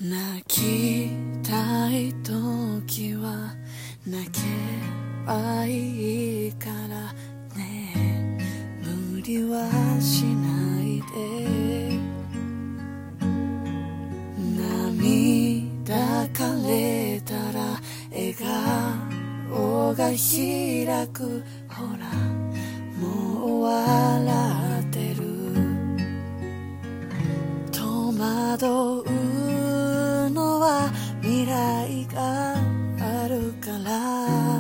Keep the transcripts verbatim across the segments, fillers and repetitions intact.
泣きたい時は泣けばいいからね、無理はしないで。涙かれたら笑顔が開く、ほらもう笑ってる。戸惑うのは未来があるから、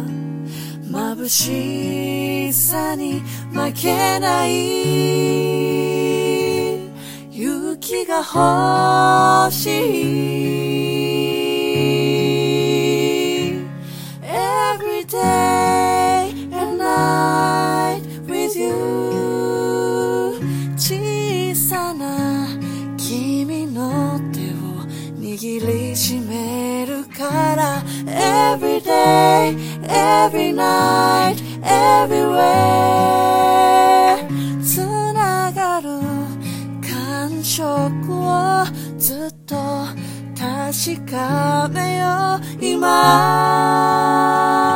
眩しさに負けない。雪が欲しい。 Every day and night with you。 小さな君の手を握りしめるから、 Every day, every night, everywhere。 つながる感触をずっと確かめよう今。